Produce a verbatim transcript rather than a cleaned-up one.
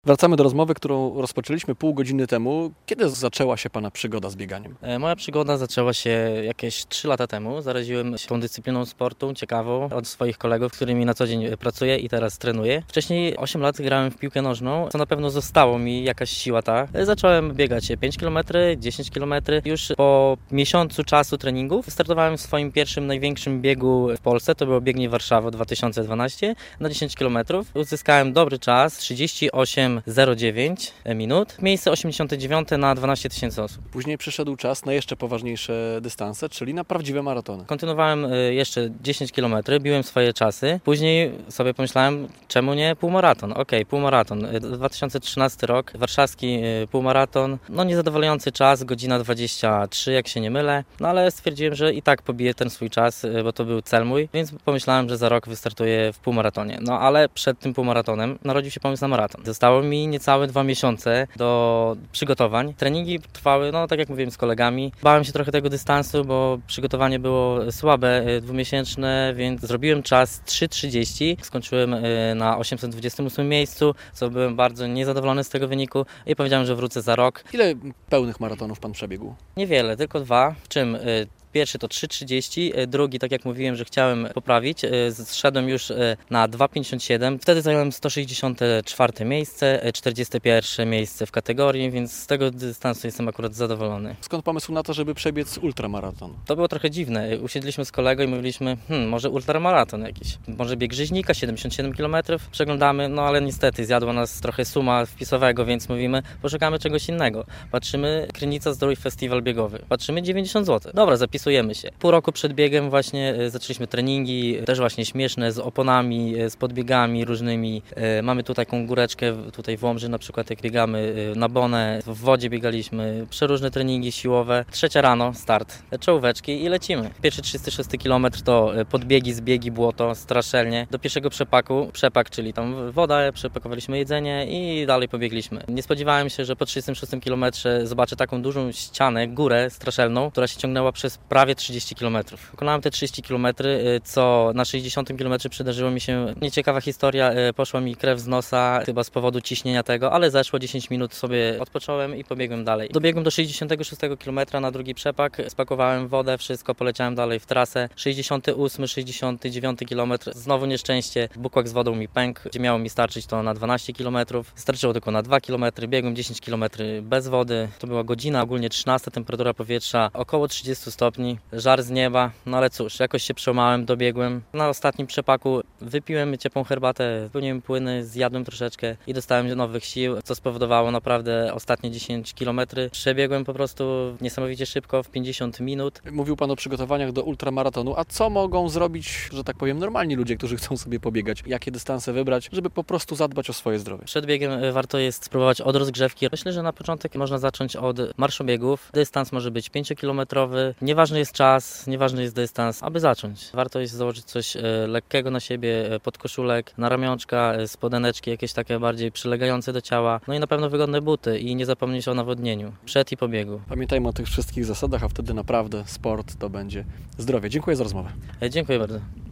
Wracamy do rozmowy, którą rozpoczęliśmy pół godziny temu. Kiedy zaczęła się Pana przygoda z bieganiem? Moja przygoda zaczęła się jakieś trzy lata temu. Zaraziłem się tą dyscypliną sportu ciekawą od swoich kolegów, z którymi na co dzień pracuję i teraz trenuję. Wcześniej osiem lat grałem w piłkę nożną, co na pewno zostało mi jakaś siła ta. Zacząłem biegać pięć kilometrów, dziesięć kilometrów. Już po miesiącu czasu treningów startowałem w swoim pierwszym, największym biegu w Polsce. To było Biegnie Warszawa dwa tysiące dwanaście na dziesięć kilometrów. Uzyskałem dobry czas, trzydzieści osiem zero dziewięć minut. Miejsce osiemdziesiąte dziewiąte na dwanaście tysięcy osób. Później przyszedł czas na jeszcze poważniejsze dystanse, czyli na prawdziwe maratony. Kontynuowałem jeszcze dziesięć kilometrów, biłem swoje czasy. Później sobie pomyślałem, czemu nie półmaraton? Okej, okay, półmaraton. dwa tysiące trzynasty rok, warszawski półmaraton. No niezadowalający czas, godzina dwadzieścia trzy, jak się nie mylę. No ale stwierdziłem, że i tak pobiję ten swój czas, bo to był cel mój, więc pomyślałem, że za rok wystartuję w półmaratonie. No ale przed tym półmaratonem narodził się pomysł na maraton. Zostało mi niecałe dwa miesiące do przygotowań. Treningi trwały, no tak jak mówiłem, z kolegami. Bałem się trochę tego dystansu, bo przygotowanie było słabe, dwumiesięczne, więc zrobiłem czas trzy trzydzieści. Skończyłem na osiemset dwudziestym ósmym miejscu, co byłem bardzo niezadowolony z tego wyniku i powiedziałem, że wrócę za rok. Ile pełnych maratonów Pan przebiegł? Niewiele, tylko dwa, w czym pierwszy to trzy trzydzieści, drugi, tak jak mówiłem, że chciałem poprawić, zszedłem już na dwa pięćdziesiąt siedem. Wtedy zająłem sto sześćdziesiąte czwarte miejsce, czterdzieste pierwsze miejsce w kategorii, więc z tego dystansu jestem akurat zadowolony. Skąd pomysł na to, żeby przebiec ultramaraton? To było trochę dziwne. Usiedliśmy z kolegą i mówiliśmy, hmm, może ultramaraton jakiś, może bieg Rzeźnika, siedemdziesiąt siedem kilometrów. Przeglądamy, no ale niestety zjadła nas trochę suma wpisowego, więc mówimy, poszukamy czegoś innego. Patrzymy, Krynica Zdrój Festiwal Biegowy. Patrzymy, dziewięćdziesiąt złotych. Dobra, zapisujemy się. Pół roku przed biegiem właśnie zaczęliśmy treningi, też właśnie śmieszne, z oponami, z podbiegami różnymi. Mamy tu taką góreczkę, tutaj w Łomży na przykład, jak biegamy na Bonę, w wodzie biegaliśmy, przeróżne treningi siłowe. Trzecia rano, start, czołóweczki i lecimy. Pierwszy trzydziesty szósty kilometr to podbiegi, zbiegi, błoto, straszelnie. Do pierwszego przepaku, przepak, czyli tam woda, przepakowaliśmy jedzenie i dalej pobiegliśmy. Nie spodziewałem się, że po trzydziestym szóstym kilometrze zobaczę taką dużą ścianę, górę straszelną, która się ciągnęła przez prawie trzydzieści kilometrów. Wykonałem te trzydzieści kilometrów, co na sześćdziesiątym kilometrze przydarzyło mi się nieciekawa historia. Poszła mi krew z nosa, chyba z powodu ciśnienia tego, ale zeszło dziesięć minut, sobie odpocząłem i pobiegłem dalej. Dobiegłem do sześćdziesiątego szóstego kilometra na drugi przepak, spakowałem wodę, wszystko, poleciałem dalej w trasę. sześćdziesiąty ósmy, sześćdziesiąty dziewiąty kilometr, znowu nieszczęście, bukłak z wodą mi pękł, gdzie miało mi starczyć to na dwanaście kilometrów. Starczyło tylko na dwa kilometry, biegłem dziesięć kilometrów bez wody. To była godzina, ogólnie trzynasta, temperatura powietrza około trzydzieści stopni. Żar z nieba, no ale cóż, jakoś się przełamałem, dobiegłem. Na ostatnim przepaku wypiłem ciepłą herbatę, wypełniłem płyny, zjadłem troszeczkę i dostałem nowych sił, co spowodowało naprawdę ostatnie dziesięć kilometrów. Przebiegłem po prostu niesamowicie szybko, w pięćdziesiąt minut. Mówił Pan o przygotowaniach do ultramaratonu, a co mogą zrobić, że tak powiem, normalni ludzie, którzy chcą sobie pobiegać? Jakie dystanse wybrać, żeby po prostu zadbać o swoje zdrowie? Przed biegiem warto jest spróbować od rozgrzewki. Myślę, że na początek można zacząć od marszobiegów. Dystans może być pięciokilometrowy. Nieważny jest czas, nieważny jest dystans, aby zacząć. Warto jest założyć coś lekkiego na siebie, podkoszulek, na ramionczka, spodeneczki, jakieś takie bardziej przylegające do ciała. No i na pewno wygodne buty i nie zapomnieć o nawodnieniu przed i po biegu. Pamiętajmy o tych wszystkich zasadach, a wtedy naprawdę sport to będzie zdrowie. Dziękuję za rozmowę. Dziękuję bardzo.